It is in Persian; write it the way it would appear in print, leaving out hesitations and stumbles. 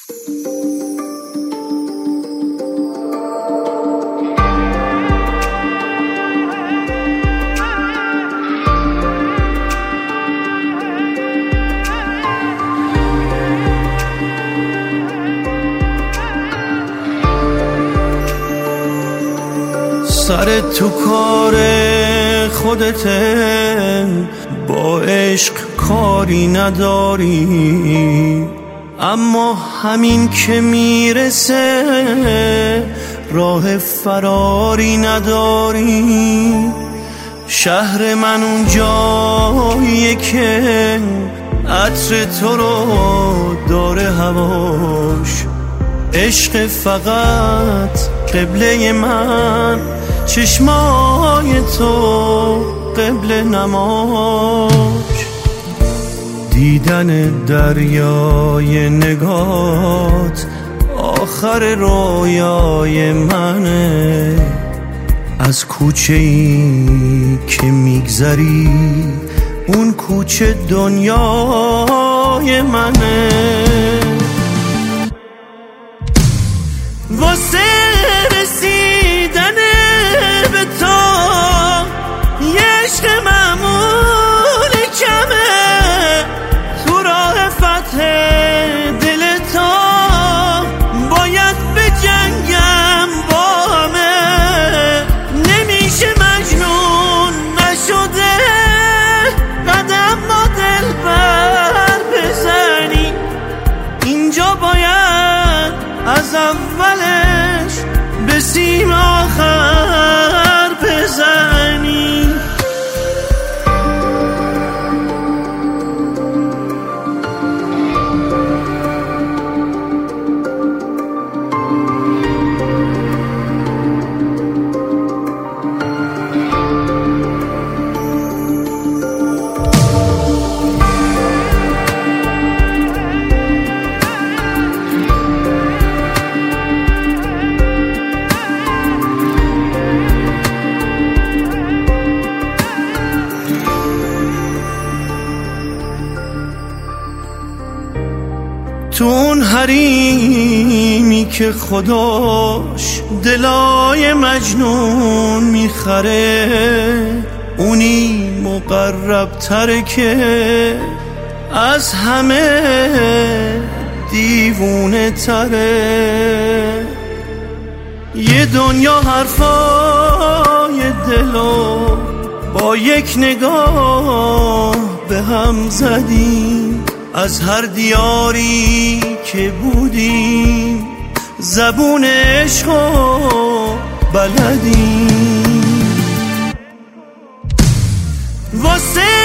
سر تو کار خودته، با عشق کاری نداری، اما همین که میرسه راه فراری نداری. شهر من اون جاییه که عطر تو رو داره هواش، عشق فقط قبله من، چشمای تو قبله نماش. دیدن دریای نگات آخر رویای منه، از کوچه‌ای که میگذری اون کوچه دنیای منه. واسه رسیدن به تو یه عشق معمول کمه، تو راه فتح دل تو باید به جنگم با همه. نمیشه مجنون نشده قدم با دل بر بزنی، اینجا باید از اولش به سیم آخر بزنی. تو اون حریمی که خداش دلای مجنون میخره، اونی مقرب تره که از همه دیوونه تره. یه دنیا حرفای دلو با یک نگاه به هم زدیم، از هر دیاری که بودیم زبون عشقو بلدیم. واسه